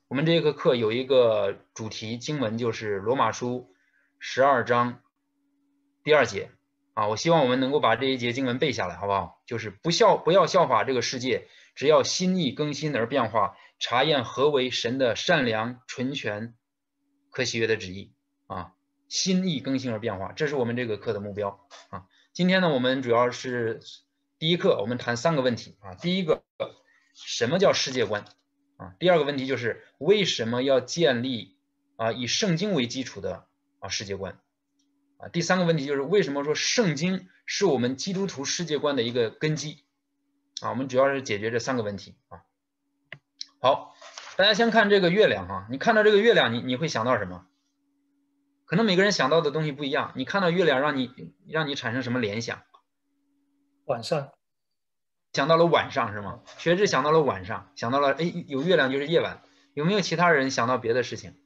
我们这个课有一个主题经文，就是罗马书12章第2节啊。我希望我们能够把这一节经文背下来，好不好？就是不要效法这个世界，只要心意更新而变化，查验何为神的善良、纯全、可喜悦的旨意啊。心意更新而变化，这是我们这个课的目标啊。今天呢，我们主要是第一课，我们谈3个问题啊。第一个，什么叫世界观啊？第二个问题就是为什么要建立以圣经为基础的世界观啊？第3个问题就是为什么说圣经是我们基督徒世界观的一个根基啊？我们主要是解决这3个问题啊。好，大家先看这个月亮哈，你看到这个月亮，你会想到什么？可能每个人想到的东西不一样。你看到月亮，让你产生什么联想？ 晚上。 想到了晚上是吗？学智想到了晚上，想到了有月亮就是夜晚。有没有其他人想到别的事情？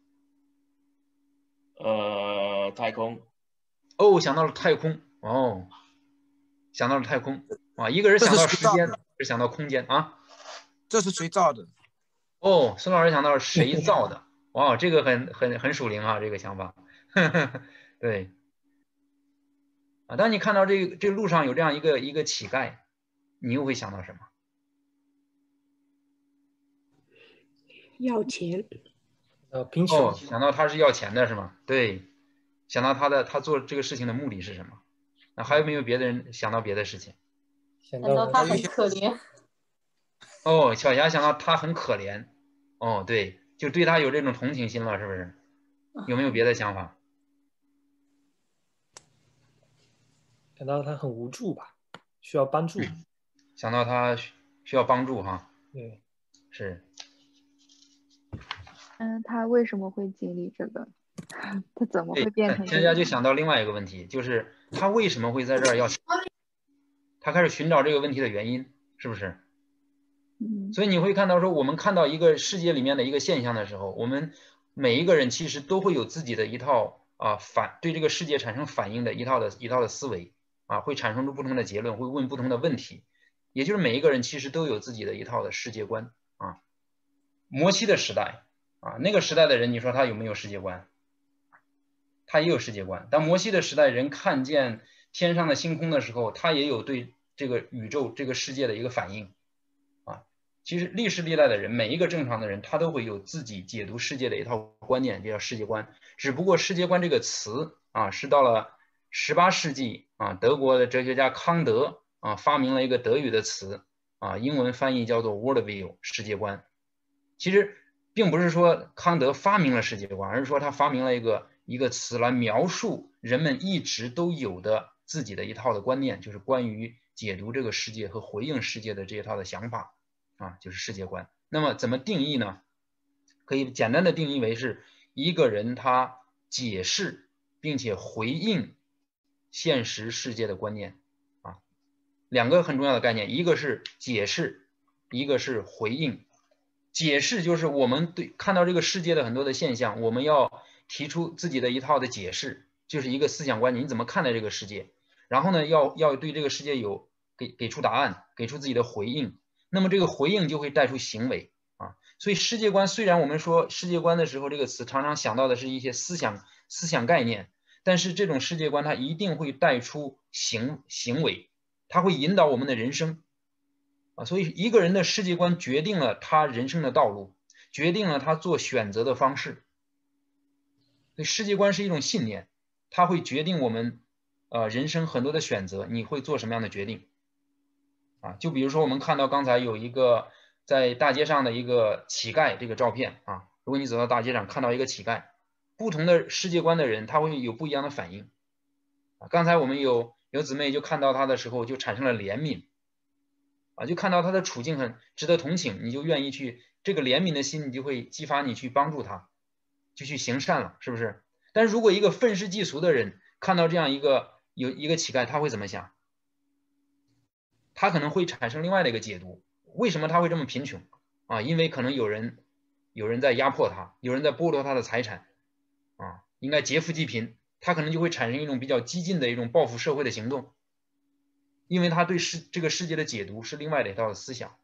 太空。 哦，想到了太空。哦，想到了太空啊。一个人想到时间，是想到空间啊。 这是谁造的？ 哦，孙老师想到了谁造的？哇，这个很属灵啊，这个想法。对啊，当你看到这个路上有这样一个乞丐，你又会想到什么？ 要钱。 贫穷。 哦，想到他是要钱的是吗？对，想到他做这个事情的目的是什么？那还有没有别的人想到别的事情？ 想到他很可怜。 哦，小霞想到他很可怜。哦，对，就对他有这种同情心了，是不是？有没有别的想法？ 想到他很无助吧，需要帮助。 想到他需要帮助哈。 对， 是。 他为什么会经历这个？他怎么会变成？ 现在就想到另外一个问题，就是他为什么会在这儿要？他开始寻找这个问题的原因，是不是？所以你会看到说，我们看到一个世界里面的一个现象的时候，我们每一个人其实都会有自己的一套对这个世界产生反应的一套的思维啊，会产生出不同的结论，会问不同的问题，也就是每一个人其实都有自己的一套的世界观啊。摩西的时代啊，那个时代的人，你说他有没有世界观？他也有世界观。当摩西的时代人看见天上的星空的时候，他也有对这个宇宙这个世界的一个反应啊。其实历世历代的人，每一个正常的人，他都会有自己解读世界的一套观念，这叫世界观。只不过世界观这个词啊，是到了18世纪啊，德国的哲学家康德啊发明了一个德语的词啊，英文翻译叫做 worldview 世界观。其实并不是说康德发明了世界观，而是说他发明了一个词来描述人们一直都有的自己的一套的观念，就是关于解读这个世界和回应世界的这一套的想法啊，就是世界观。那么怎么定义呢？可以简单的定义为是一个人他解释并且回应现实世界的观念啊。2个很重要的概念，一个是解释，一个是回应。解释就是我们看到这个世界的很多的现象，我们要提出自己的一套的解释，就是一个思想观念，你怎么看待这个世界？然后呢，要对这个世界有给出答案，给出自己的回应。那么这个回应就会带出行为啊。所以世界观，虽然我们说世界观的时候，这个词常常想到的是一些思想概念，但是这种世界观它一定会带出行为，它会引导我们的人生。所以一个人的世界观决定了他人生的道路，决定了他做选择的方式。所以世界观是一种信念，它会决定我们人生很多的选择，你会做什么样的决定啊？就比如说我们看到刚才有一个在大街上的一个乞丐这个照片啊，如果你走到大街上看到一个乞丐，不同的世界观的人他会有不一样的反应啊。刚才我们有姊妹就看到他的时候就产生了怜悯啊，就看到他的处境很值得同情，你就愿意去这个怜悯的心，你就会激发你去帮助他，就去行善了，是不是？但是如果一个愤世嫉俗的人看到这样一个乞丐，他会怎么想？他可能会产生另外的一个解读，为什么他会这么贫穷啊？因为可能有人在压迫他，有人在剥夺他的财产啊，应该劫富济贫，他可能就会产生一种比较激进的一种报复社会的行动。因为他对这个世界的解读是另外的一套思想，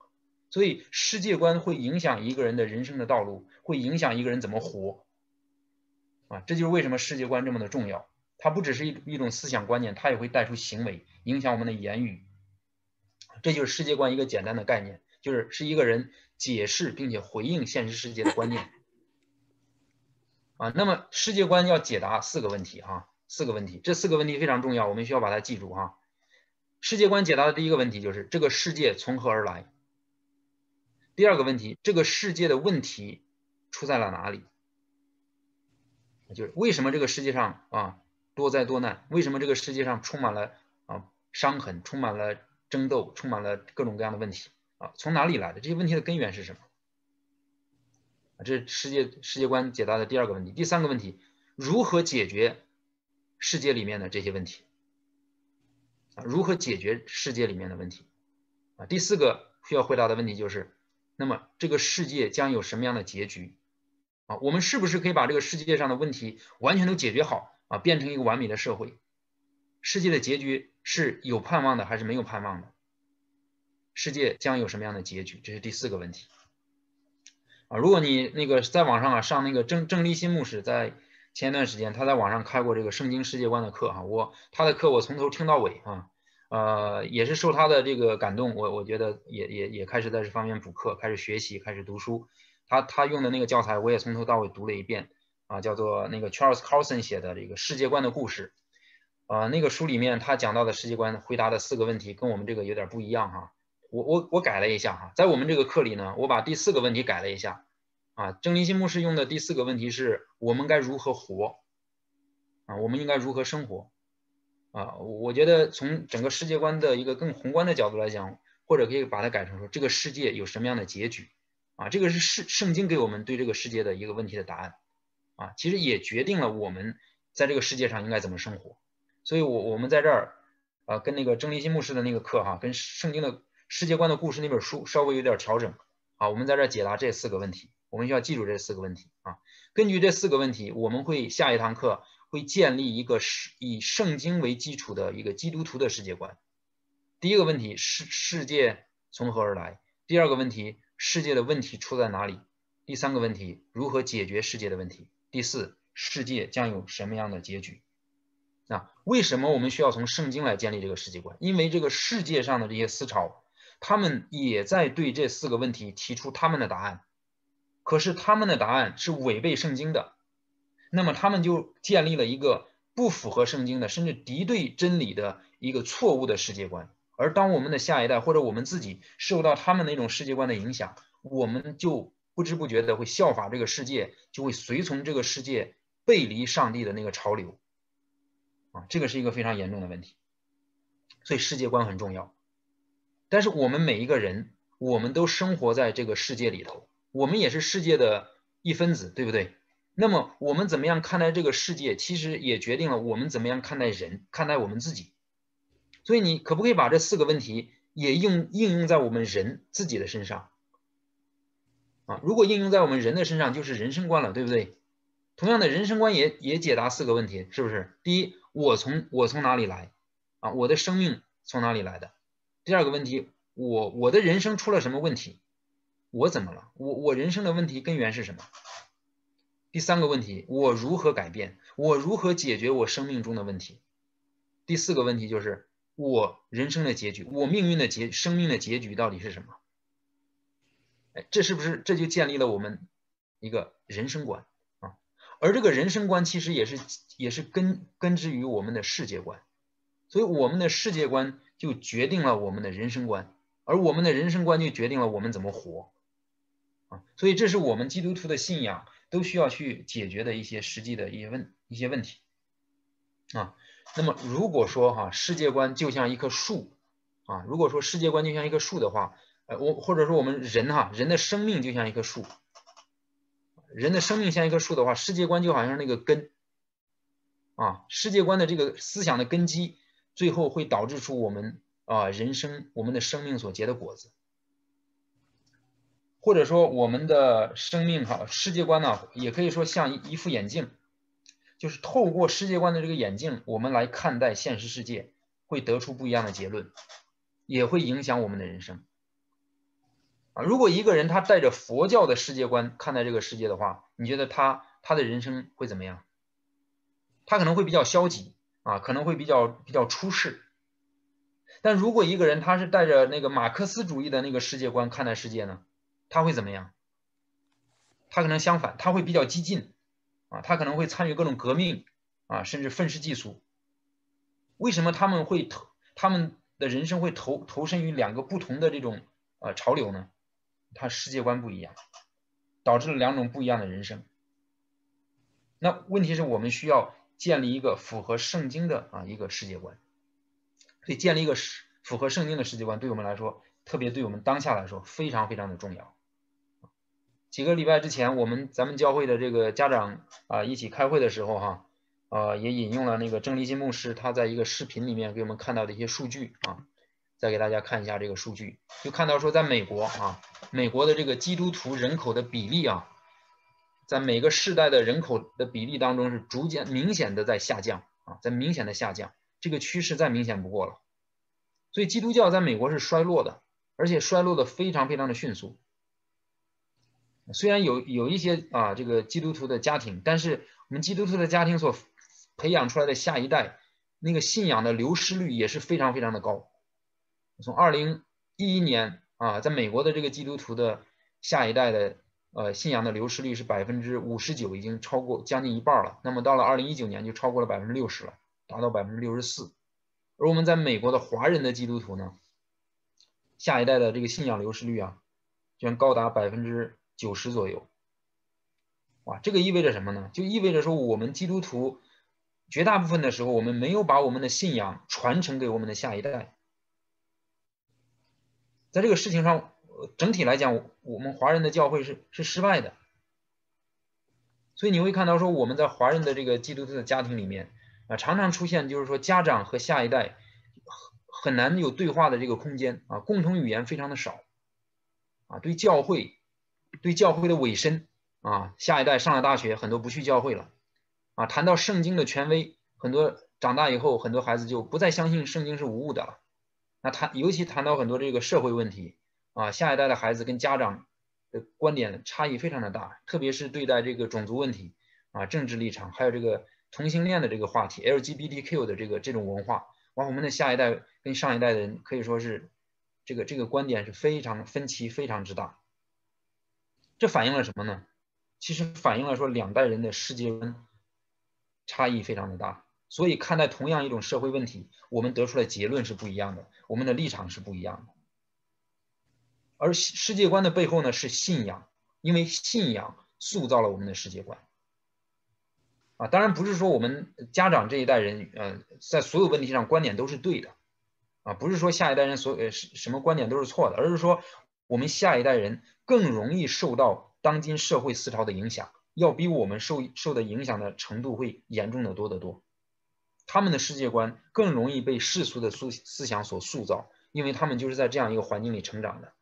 所以世界观会影响一个人的人生的道路，会影响一个人怎么活啊，这就是为什么世界观这么的重要。它不只是一种思想观念，它也会带出行为，影响我们的言语。这就是世界观一个简单的概念，是一个人解释并且回应现实世界的观念啊。那么世界观要解答4个问题哈，4个问题，这4个问题非常重要，我们需要把它记住哈。世界观解答的第一个问题就是这个世界从何而来？第二个问题，这个世界的问题出在了哪里？就是为什么这个世界上多灾多难？为什么这个世界上充满了伤痕，充满了争斗，充满了各种各样的问题啊？从哪里来的？这些问题的根源是什么？这是世界观解答的第二个问题。第三个问题，如何解决世界里面的这些问题？如何解决世界里面的问题？第4个需要回答的问题就是，那么这个世界将有什么样的结局？我们是不是可以把这个世界上的问题完全都解决好变成一个完美的社会？世界的结局是有盼望的还是没有盼望的？世界将有什么样的结局？这是第4个问题如果你在网上上那个郑立新牧师在前一段时间他在网上开过这个圣经世界观的课他的课我从头听到尾也是受他的这个感动，我觉得也开始在这方面补课，开始学习，开始读书。他用的那个教材我也从头到尾读了一遍叫做那个 Charles Carlson 写的这个世界观的故事那个书里面他讲到的世界观回答的4个问题跟我们这个有点不一样我改了一下在我们这个课里呢，我把第4个问题改了一下郑立新牧师用的第4个问题是我们该如何活我们应该如何生活我觉得从整个世界观的一个更宏观的角度来讲，或者可以把它改成说这个世界有什么样的结局这个是圣经给我们对这个世界的一个问题的答案其实也决定了我们在这个世界上应该怎么生活。所以我们在这儿跟那个郑立新牧师的那个课跟圣经的世界观的故事那本书稍微有点调整我们在这儿解答这4个问题，我们需要记住这4个问题根据这4个问题，我们会下一堂课会建立一个以圣经为基础的一个基督徒的世界观。第一个问题，世界从何而来？第二个问题，世界的问题出在哪里？第3个问题，如何解决世界的问题？第4，世界将有什么样的结局？为什么我们需要从圣经来建立这个世界观？因为这个世界上的这些思潮，他们也在对这4个问题提出他们的答案，可是他们的答案是违背圣经的，那么他们就建立了一个不符合圣经的，甚至敌对真理的一个错误的世界观。而当我们的下一代或者我们自己受到他们那种世界观的影响，我们就不知不觉的会效法这个世界，就会随从这个世界背离上帝的那个潮流这个是一个非常严重的问题。所以世界观很重要，但是我们每一个人，我们都生活在这个世界里头，我们也是世界的一分子，对不对？那么我们怎么样看待这个世界，其实也决定了我们怎么样看待人，看待我们自己。所以你可不可以把这4个问题也应用在我们人自己的身上如果应用在我们人的身上，就是人生观了，对不对？同样的，人生观也解答4个问题，是不是？第一，我从哪里来我的生命从哪里来的？第2个问题，我的人生出了什么问题？我怎么了？我人生的问题根源是什么？第3个问题，我如何改变？我如何解决我生命中的问题？第4个问题就是我人生的结局，我命运的生命的结局到底是什么？这是不是这就建立了我们一个人生观而这个人生观其实也是根植于我们的世界观，所以我们的世界观就决定了我们的人生观，而我们的人生观就决定了我们怎么活所以这是我们基督徒的信仰都需要去解决的一些实际的一些问题那么如果说世界观就像一棵树如果说世界观就像一棵树的话或者说我们人的生命就像一棵树，人的生命像一棵树的话，世界观就好像那个根世界观的这个思想的根基，最后会导致出我们人生我们的生命所结的果子。或者说我们的生命世界观也可以说像一副眼镜，就是透过世界观的这个眼镜，我们来看待现实世界，会得出不一样的结论，也会影响我们的人生啊。如果一个人他带着佛教的世界观看待这个世界的话，你觉得他的人生会怎么样？他可能会比较消极啊，可能会比较出世。但如果一个人他是带着那个马克思主义的那个世界观看待世界呢，他会怎么样？他可能相反，他会比较激进啊，他可能会参与各种革命啊，甚至愤世嫉俗。为什么他们的人生会投身于两个不同的这种潮流呢？他世界观不一样，导致了两种不一样的人生。那问题是我们需要建立一个符合圣经的一个世界观，所以建立一个符合圣经的世界观对我们来说，特别对我们当下来说非常非常的重要。几个礼拜之前，咱们教会的这个家长一起开会的时候也引用了那个郑立新牧师他在一个视频里面给我们看到的一些数据再给大家看一下这个数据，就看到说在美国美国的这个基督徒人口的比例在每个世代的人口的比例当中是逐渐明显的在下降在明显的下降，这个趋势再明显不过了。所以基督教在美国是衰落的，而且衰落的非常非常的迅速。虽然有一些这个基督徒的家庭，但是我们基督徒的家庭所培养出来的下一代，那个信仰的流失率也是非常非常的高。从2011年在美国的这个基督徒的下一代的信仰的流失率是59%，已经超过将近一半了。那么到了2019年就超过了60%了，达到64%。而我们在美国的华人的基督徒呢，下一代的这个信仰流失率居然高达90%左右。哇，这个意味着什么呢？就意味着说我们基督徒绝大部分的时候，我们没有把我们的信仰传承给我们的下一代。在这个事情上，整体来讲，我们华人的教会是失败的。所以你会看到说我们在华人的这个基督徒的家庭里面常常出现就是说家长和下一代很难有对话的这个空间共同语言非常的少对教会的委身下一代上了大学很多不去教会了谈到圣经的权威，很多长大以后很多孩子就不再相信圣经是无误的了。那尤其谈到很多这个社会问题下一代的孩子跟家长的观点差异非常的大，特别是对待这个种族问题政治立场，还有这个同性恋的这个话题 LGBTQ 的这种文化我们的下一代跟上一代的人可以说是这个观点是非常分歧非常之大。这反映了什么呢？其实反映了说两代人的世界观差异非常的大，所以看待同样一种社会问题，我们得出的结论是不一样的，我们的立场是不一样的。而世界观的背后呢是信仰，因为信仰塑造了我们的世界观当然不是说我们家长这一代人在所有问题上观点都是对的不是说下一代人什么观点都是错的，而是说我们下一代人更容易受到当今社会思潮的影响，要比我们受的影响的程度会严重的多得多。他们的世界观更容易被世俗的思想所塑造，因为他们就是在这样一个环境里成长的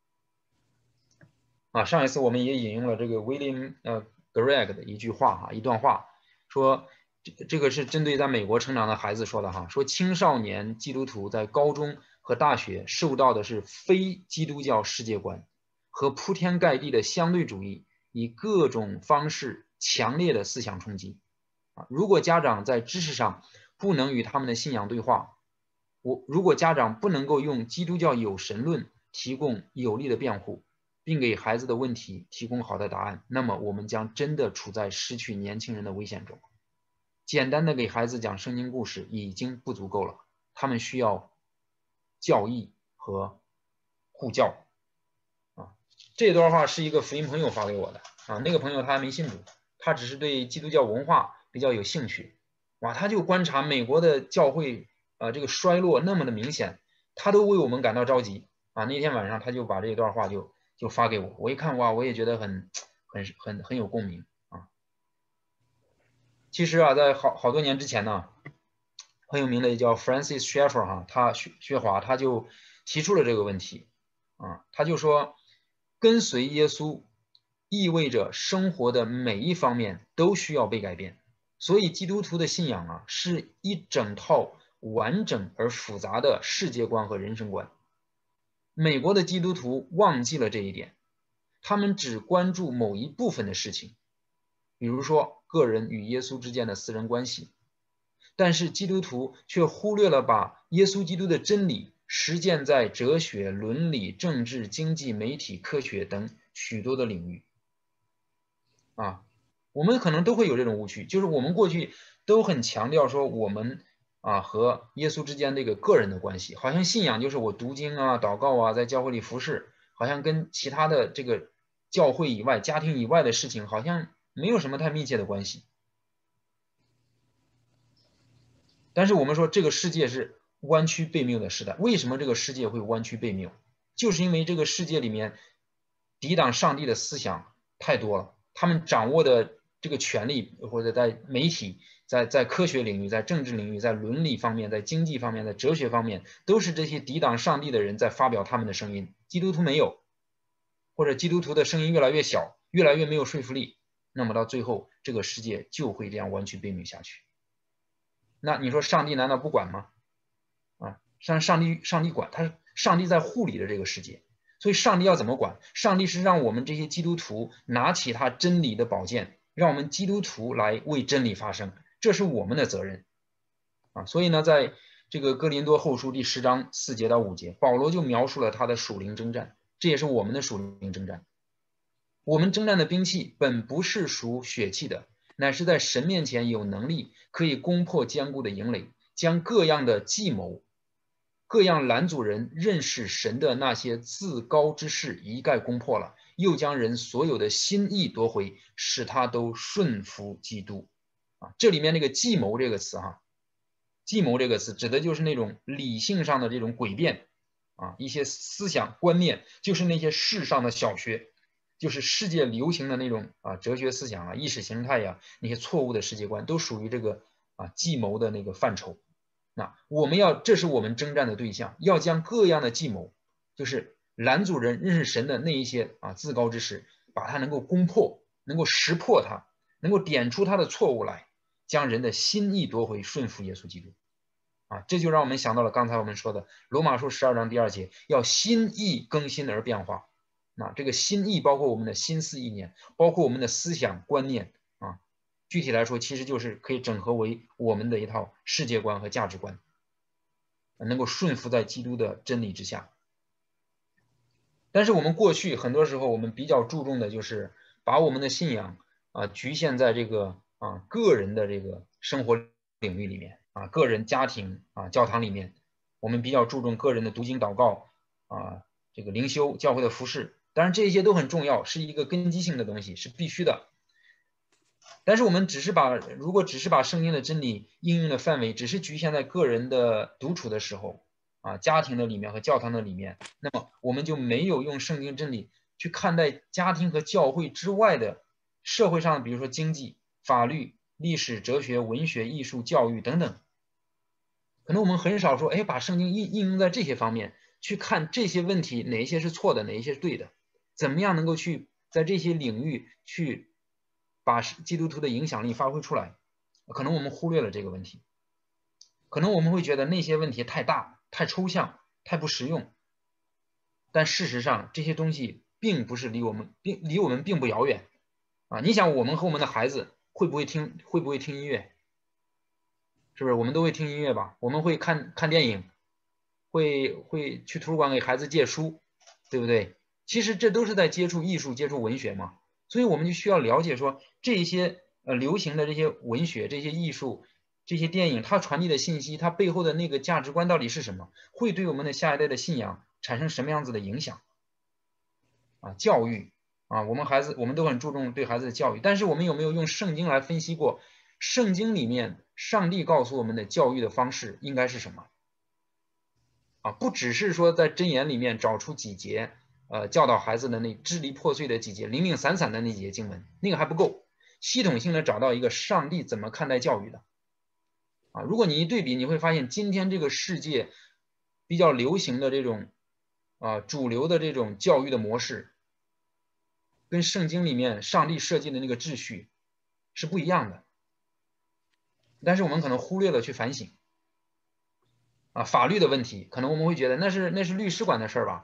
上一次我们也引用了这个 William Gregg 的一句话一段话，说这个是针对在美国成长的孩子说的说青少年基督徒在高中和大学受到的是非基督教世界观和铺天盖地的相对主义以各种方式强烈的思想冲击如果家长在知识上不能与他们的信仰对话，如果家长不能够用基督教有神论提供有力的辩护，并给孩子的问题提供好的答案，那么我们将真的处在失去年轻人的危险中。简单的给孩子讲圣经故事已经不足够了，他们需要教义和护教这段话是一个福音朋友发给我的那个朋友他还没信主，他只是对基督教文化比较有兴趣他就观察美国的教会这个衰落那么的明显，他都为我们感到着急那天晚上他就把这段话就发给我，我一看我也觉得很有共鸣其实在好多年之前呢，很有名的叫 Francis Schaeffer 薛华他就提出了这个问题他就说跟随耶稣意味着生活的每一方面都需要被改变，所以基督徒的信仰是一整套完整而复杂的世界观和人生观。 美国的基督徒忘记了这一点，他们只关注某一部分的事情，比如说个人与耶稣之间的私人关系，但是基督徒却忽略了把耶稣基督的真理实践在哲学、伦理、政治、经济、媒体、科学等许多的领域。我们可能都会有这种误区，就是我们过去都很强调说我们和耶稣之间这个个人的关系，好像信仰就是我读经祷告在教会里服侍，好像跟其他的这个教会以外、家庭以外的事情好像没有什么太密切的关系。但是我们说这个世界是弯曲悖谬的时代，为什么这个世界会弯曲悖谬？就是因为这个世界里面抵挡上帝的思想太多了，他们掌握的这个权利，或者在媒体、在科学领域、在政治领域、在伦理方面、在经济方面、在哲学方面，都是这些抵挡上帝的人在发表他们的声音。基督徒没有，或者基督徒的声音越来越小，越来越没有说服力，那么到最后这个世界就会这样弯曲悖谬下去。那你说上帝难道不管吗？上帝管，上帝在护理着这个世界，所以上帝要怎么管？上帝是让我们这些基督徒拿起他真理的宝剑，让我们基督徒来为真理发声，这是我们的责任所以呢，在这个哥林多后书第10章4节到5节，保罗就描述了他的属灵征战，这也是我们的属灵征战。我们征战的兵器本不是属血气的，乃是在神面前有能力，可以攻破坚固的营垒，将各样的计谋、各样拦阻人认识神的那些自高之事一概攻破了，又将人所有的心意夺回，使他都顺服基督。这里面那个计谋这个词计谋这个词指的就是那种理性上的这种诡辩一些思想观念，就是那些世上的小学，就是世界流行的那种哲学思想意识形态那些错误的世界观，都属于这个计谋的那个范畴。那这是我们征战的对象，要将各样的计谋，就是拦阻人认识神的那一些自高之事，把它能够攻破，能够识破它，能够点出它的错误来，将人的心意夺回，顺服耶稣基督这就让我们想到了刚才我们说的罗马书12章第2节，要心意更新而变化。这个心意包括我们的心思意念，包括我们的思想观念具体来说，其实就是可以整合为我们的一套世界观和价值观，能够顺服在基督的真理之下。但是我们过去很多时候，我们比较注重的就是把我们的信仰局限在这个个人的这个生活领域里面个人家庭教堂里面，我们比较注重个人的读经祷告这个灵修教会的服侍，当然这些都很重要，是一个根基性的东西，是必须的。但是我们如果只是把圣经的真理应用的范围只是局限在个人的独处的时候家庭的里面和教堂的里面，那么我们就没有用圣经真理去看待家庭和教会之外的社会上，比如说经济、法律、历史、哲学、文学、艺术、教育等等。可能我们很少说把圣经应用在这些方面，去看这些问题哪一些是错的，哪一些是对的，怎么样能够去在这些领域去把基督徒的影响力发挥出来。可能我们忽略了这个问题，可能我们会觉得那些问题太大、太抽象、太不实用，但事实上这些东西并不是离我们并不遥远你想我们和我们的孩子会不会听音乐？是不是我们都会听音乐吧？我们会看电影，会去图书馆给孩子借书，对不对？其实这都是在接触艺术、接触文学嘛。所以我们就需要了解说这些流行的这些文学、这些艺术、这些电影，它传递的信息，它背后的那个价值观到底是什么？会对我们的下一代的信仰产生什么样子的影响？教育我们都很注重对孩子的教育，但是我们有没有用圣经来分析过圣经里面上帝告诉我们的教育的方式应该是什么不只是说在箴言里面找出几节教导孩子的那支离破碎的几节零零散散的那几节经文，那个还不够，系统性的找到一个上帝怎么看待教育的如果你一对比，你会发现今天这个世界比较流行的这种主流的这种教育的模式，跟圣经里面上帝设计的那个秩序是不一样的。但是我们可能忽略了去反省法律的问题，可能我们会觉得那是律师管的事儿吧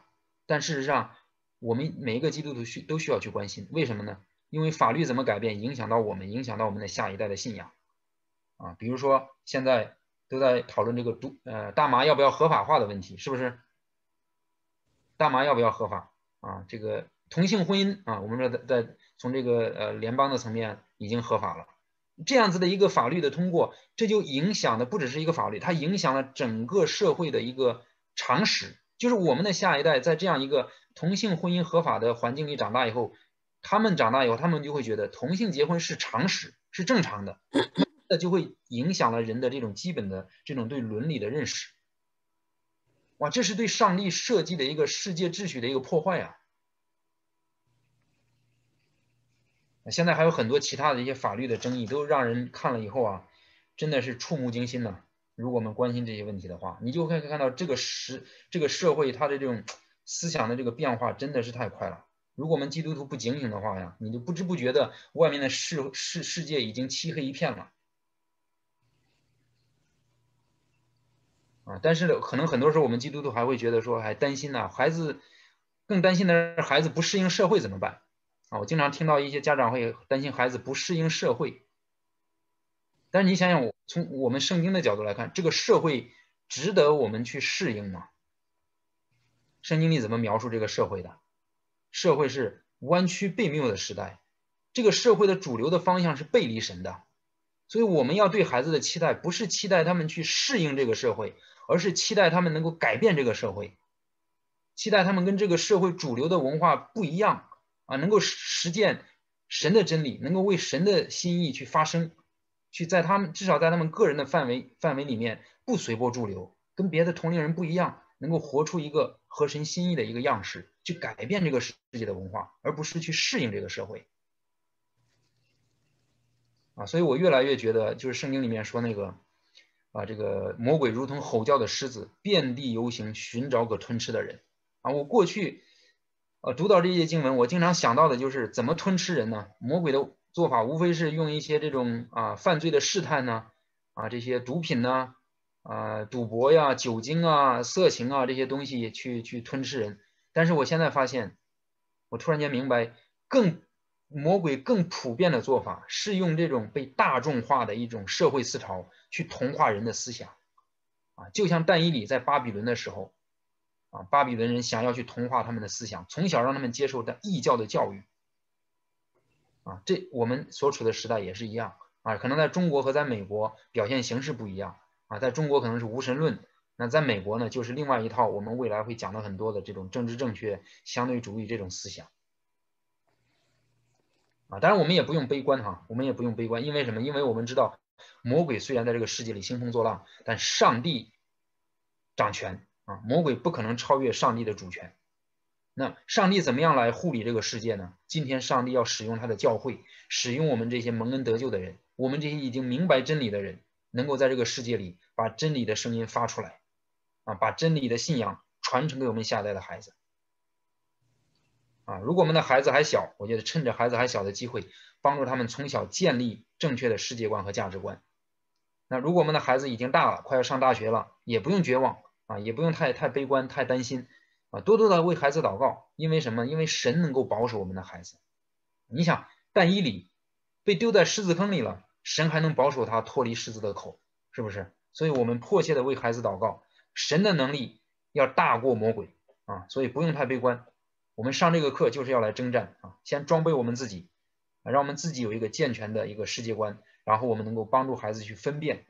但事实上，我们每一个基督徒都需要去关心，为什么呢？因为法律怎么改变，影响到我们，影响到我们的下一代的信仰啊。比如说，现在都在讨论这个大麻要不要合法化的问题，是不是？大麻要不要合法啊？这个同性婚姻啊，我们说从这个联邦的层面已经合法了。这样子的一个法律的通过，这就影响的不只是一个法律，它影响了整个社会的一个常识。就是我们的下一代在这样一个同性婚姻合法的环境里长大以后，他们长大以后，他们就会觉得同性结婚是常识，是正常的，那就会影响了人的这种基本的这种对伦理的认识。哇，这是对上帝设计的一个世界秩序的一个破坏啊！现在还有很多其他的一些法律的争议，都让人看了以后啊，真的是触目惊心呐。如果我们关心这些问题的话，你就会看到这个社会它的这种思想的这个变化真的是太快了。如果我们基督徒不警醒的话呀，你就不知不觉的外面的世界已经漆黑一片了啊！但是可能很多时候我们基督徒还会觉得说，还担心呢，孩子更担心的是孩子不适应社会怎么办啊？我经常听到一些家长会担心孩子不适应社会。但是你想想，从我们圣经的角度来看，这个社会值得我们去适应吗？圣经里怎么描述这个社会的？社会是弯曲悖谬的时代，这个社会的主流的方向是背离神的，所以我们要对孩子的期待，不是期待他们去适应这个社会，而是期待他们能够改变这个社会，期待他们跟这个社会主流的文化不一样啊，能够实践神的真理，能够为神的心意去发声。去在他们至少在他们个人的范围里面不随波逐流，跟别的同龄人不一样，能够活出一个合神心意的一个样式，去改变这个世界的文化，而不是去适应这个社会啊。所以我越来越觉得，就是圣经里面说那个啊，这个魔鬼如同吼叫的狮子，遍地游行，寻找可吞吃的人啊。我过去读到这些经文，我经常想到的就是怎么吞吃人呢？魔鬼的做法无非是用一些这种犯罪的试探呢，这些毒品呢，赌博呀、酒精啊、色情啊这些东西去吞吃人。但是我现在发现，我突然间明白，魔鬼更普遍的做法是用这种被大众化的一种社会思潮去同化人的思想就像但以理在巴比伦的时候巴比伦人想要去同化他们的思想，从小让他们接受的异教的教育这我们所处的时代也是一样可能在中国和在美国表现形式不一样在中国可能是无神论，那在美国呢就是另外一套我们未来会讲到很多的这种政治正确、相对主义这种思想当然我们也不用悲观我们也不用悲观，因为什么？因为我们知道魔鬼虽然在这个世界里兴风作浪，但上帝掌权魔鬼不可能超越上帝的主权。那上帝怎么样来护理这个世界呢？今天上帝要使用他的教会，使用我们这些蒙恩得救的人，我们这些已经明白真理的人，能够在这个世界里把真理的声音发出来把真理的信仰传承给我们下一代的孩子如果我们的孩子还小，我觉得趁着孩子还小的机会，帮助他们从小建立正确的世界观和价值观。那如果我们的孩子已经大了，快要上大学了，也不用绝望也不用太悲观、太担心多多的为孩子祷告。因为什么？因为神能够保守我们的孩子。你想，但以理被丢在狮子坑里了，神还能保守他脱离狮子的口，是不是？所以我们迫切的为孩子祷告，神的能力要大过魔鬼所以不用太悲观。我们上这个课就是要来征战先装备我们自己让我们自己有一个健全的一个世界观，然后我们能够帮助孩子去分辨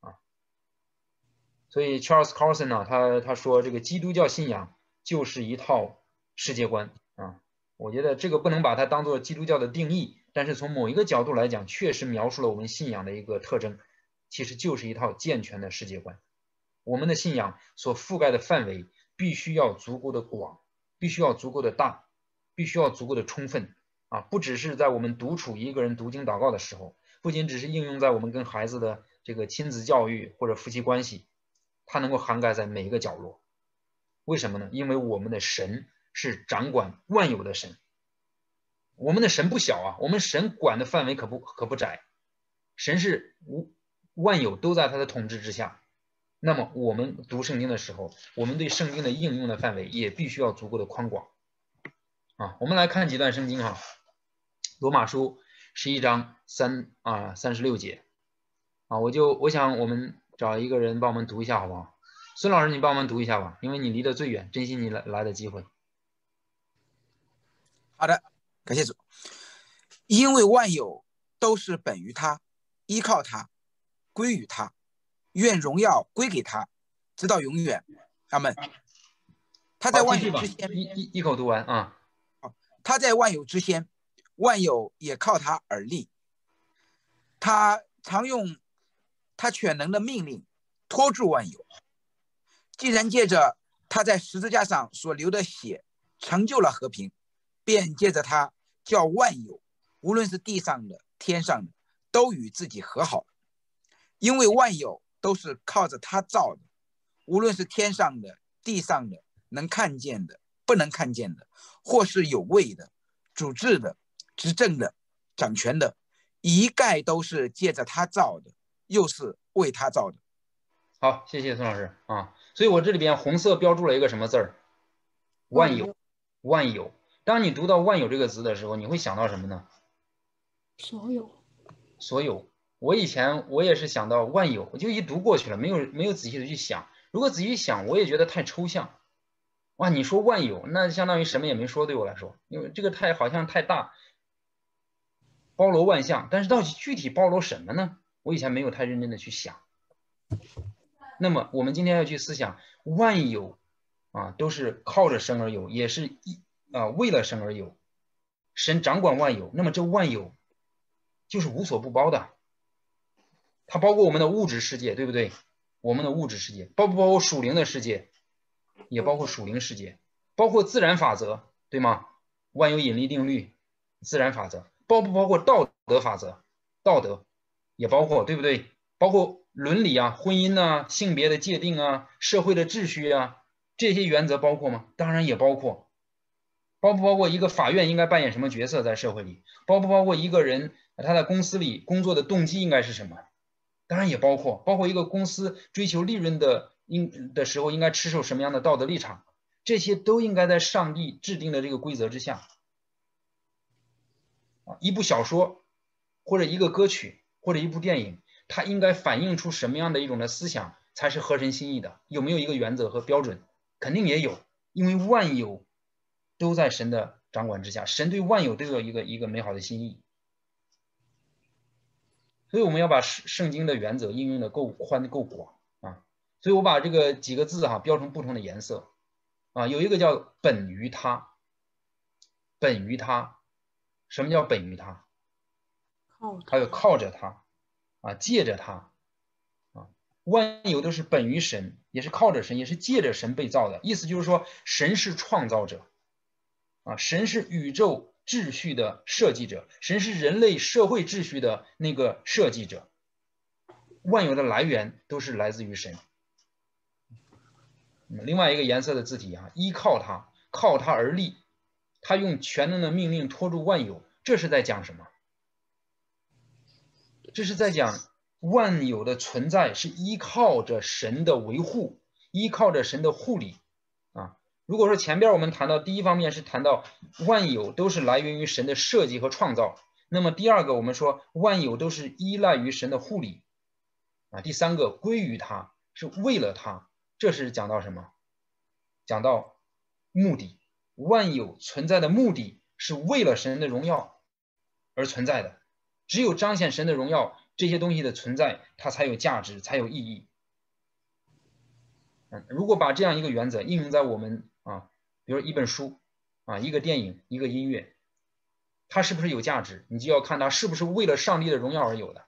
所以 Charles Carlson 呢，他说这个基督教信仰就是一套世界观我觉得这个不能把它当做基督教的定义，但是从某一个角度来讲，确实描述了我们信仰的一个特征，其实就是一套健全的世界观。我们的信仰所覆盖的范围必须要足够的广，必须要足够的大，必须要足够的充分不只是在我们独处一个人读经祷告的时候，不仅只是应用在我们跟孩子的这个亲子教育或者夫妻关系，它能够涵盖在每一个角落。为什么呢？因为我们的神是掌管万有的神，我们的神不小我们神管的范围可不窄，神是万有都在他的统治之下那么我们读圣经的时候，我们对圣经的应用的范围也必须要足够的宽广啊。我们来看几段圣经哈，罗马书11章36节啊，我想我们找一个人帮我们读一下好不好？孙老师，你帮我们读一下吧，因为你离得最远，珍惜你来的机会。 好的，感谢主。因为万有都是本于他，依靠他，归于他，愿荣耀归给他，直到永远。阿们。他在万有之先， 一口读完啊。 他在万有之先，万有也靠他而立。他常用他全能的命令托住万有。既然借着他在十字架上所流的血成就了和平，便借着他叫万有，无论是地上的天上的，都与自己和好。因为万有都是靠着他造的，无论是天上的地上的，能看见的不能看见的，或是有位的主治的执政的掌权的，一概都是借着他造的，又是为他造的。 好，谢谢孙老师啊。所以我这里边红色标注了一个什么字儿？万有。万有。当你读到万有这个字的时候，你会想到什么呢？ 所有。 所有。我以前我也是想到万有，我就一读过去了，没有仔细的去想。如果仔细想，我也觉得太抽象。哇，你说万有，那相当于什么也没说，对我来说，因为这个好像太大，包罗万象。但是到底具体包罗什么呢？我以前没有太认真的去想。那么我们今天要去思想，万有啊都是靠着生而有，也是为了生而有。神掌管万有，那么这万有就是无所不包的。它包括我们的物质世界，对不对？我们的物质世界包不包括属灵的世界？也包括属灵世界，包括自然法则，对吗？万有引力定律、自然法则，包不包括道德法则？道德也包括，对不对？包括伦理啊、婚姻啊、性别的界定啊、社会的秩序啊，这些原则包括吗？当然也包括。包不包括一个法院应该扮演什么角色在社会里？包不包括一个人他在公司里工作的动机应该是什么？当然也包括。包括一个公司追求利润的时候应该持守什么样的道德立场？这些都应该在上帝制定的这个规则之下。一部小说或者一个歌曲或者一部电影，它应该反映出什么样的一种的思想才是合神心意的？有没有一个原则和标准？肯定也有，因为万有都在神的掌管之下，神对万有都有一个美好的心意。所以我们要把圣经的原则应用的够宽够广啊。所以我把这个几个字标成不同的颜色啊。有一个叫本于他，本于他。什么叫本于他？还有靠着他啊，借着他啊。万有都是本于神，也是靠着神，也是借着神被造的。意思就是说，神是创造者啊，神是宇宙秩序的设计者，神是人类社会秩序的那个设计者。万有的来源都是来自于神。另外一个颜色的字体依靠他，靠他而立，他用全能的命令托住万有，这是在讲什么？这是在讲万有的存在是依靠着神的维护，依靠着神的护理啊。如果说前边我们谈到第一方面是谈到万有都是来源于神的设计和创造，那么第二个我们说万有都是依赖于神的护理啊。第三个归于他，是为了他，这是讲到什么？讲到目的。万有存在的目的是为了神的荣耀而存在的，只有彰显神的荣耀，这些东西的存在它才有价值，才有意义。如果把这样一个原则应用在我们比如一本书一个电影，一个音乐，它是不是有价值？你就要看它是不是为了上帝的荣耀而有的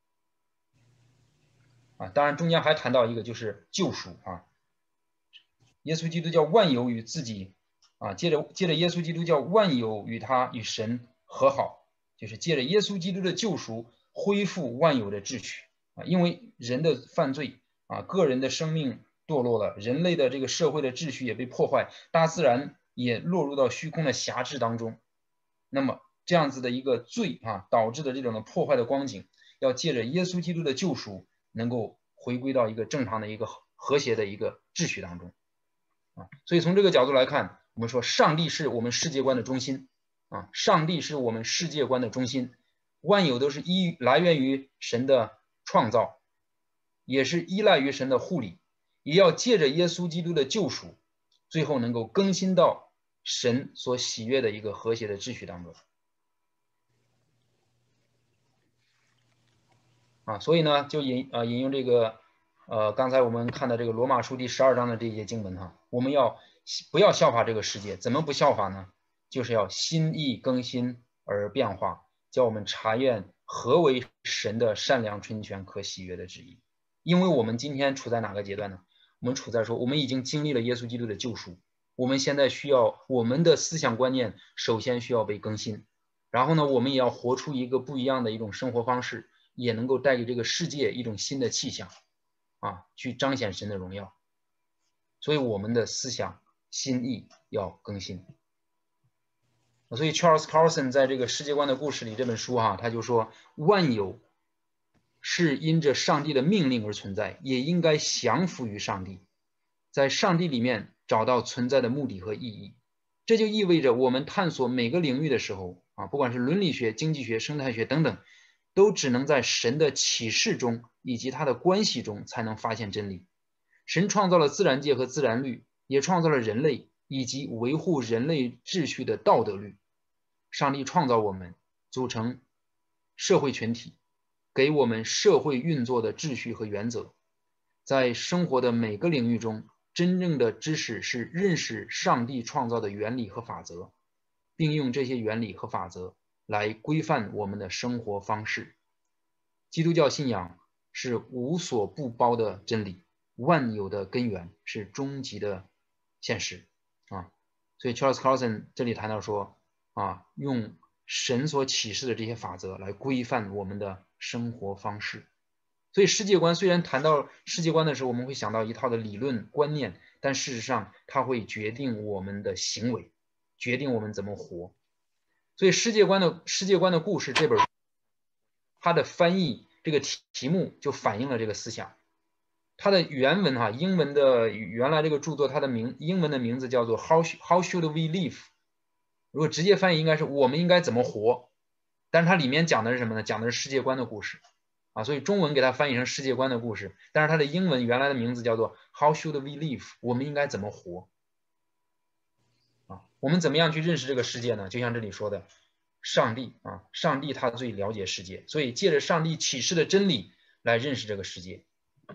当然中间还谈到一个就是救赎耶稣基督叫万有与自己借着耶稣基督叫万有与他与神和好，就是借着耶稣基督的救赎恢复万有的秩序因为人的犯罪个人的生命堕落了，人类的这个社会的秩序也被破坏，大自然也落入到虚空的辖制当中。那么这样子的一个罪导致的这种的破坏的光景，要借着耶稣基督的救赎能够回归到一个正常的一个和谐的一个秩序当中啊。所以从这个角度来看，我们说上帝是我们世界观的中心啊，上帝是我们世界观的中心，万有都是来源于神的创造，也是依赖于神的护理，也要借着耶稣基督的救赎，最后能够更新到神所喜悦的一个和谐的秩序当中啊。所以呢，就引用这个刚才我们看的这个罗马书第12章的这些经文哈，我们不要效法这个世界，怎么不效法呢？就是要心意更新而变化，叫我们查验何为神的善良、纯全、可喜悦的旨意。因为我们今天处在哪个阶段呢？我们处在说我们已经经历了耶稣基督的救赎，我们现在需要我们的思想观念首先需要被更新，然后呢，我们也要活出一个不一样的一种生活方式，也能够带给这个世界一种新的气象啊，去彰显神的荣耀。所以我们的思想心意要更新。所以 Charles Carlson 在这个世界观的故事里这本书哈，他就说万有是因着上帝的命令而存在，也应该降服于上帝，在上帝里面找到存在的目的和意义。这就意味着我们探索每个领域的时候啊，不管是伦理学、经济学、生态学等等，都只能在神的启示中以及他的关系中才能发现真理。神创造了自然界和自然律，也创造了人类以及维护人类秩序的道德律。上帝创造我们，组成社会群体，给我们社会运作的秩序和原则。在生活的每个领域中，真正的知识是认识上帝创造的原理和法则，并用这些原理和法则来规范我们的生活方式。基督教信仰是无所不包的真理，万有的根源，是终极的现实啊。所以 Charles Carlson 这里谈到说啊，用神所启示的这些法则来规范我们的生活方式。所以世界观虽然谈到世界观的时候，我们会想到一套的理论观念，但事实上它会决定我们的行为，决定我们怎么活。所以世界观的故事这本它的翻译这个题目就反映了这个思想。它的原文哈，英文的原来这个著作，它的英文的名字叫做 How should we live？ 如果直接翻译应该是我们应该怎么活，但是它里面讲的是什么呢？讲的是世界观的故事啊，所以中文给它翻译成世界观的故事，但是它的英文原来的名字叫做 How should we live？ 我们应该怎么活啊？我们怎么样去认识这个世界呢？就像这里说的，上帝啊，上帝他最了解世界，所以借着上帝启示的真理来认识这个世界。